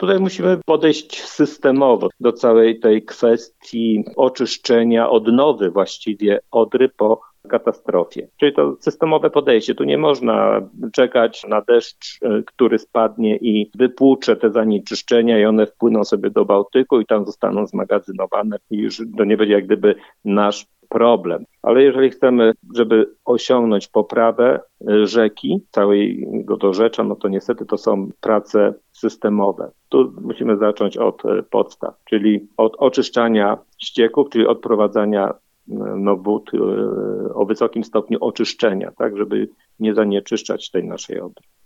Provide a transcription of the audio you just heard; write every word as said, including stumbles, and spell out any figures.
Tutaj musimy podejść systemowo do całej tej kwestii oczyszczenia, odnowy właściwie Odry po katastrofie. Czyli to systemowe podejście. Tu nie można czekać na deszcz, który spadnie i wypłucze te zanieczyszczenia i one wpłyną sobie do Bałtyku i tam zostaną zmagazynowane i już to nie będzie jak gdyby nasz problem. Ale jeżeli chcemy, żeby osiągnąć poprawę rzeki, całego dorzecza, no to niestety to są prace systemowe. Tu musimy zacząć od podstaw, czyli od oczyszczania ścieków, czyli odprowadzania no, wód o wysokim stopniu oczyszczenia, tak, żeby nie zanieczyszczać tej naszej Odry.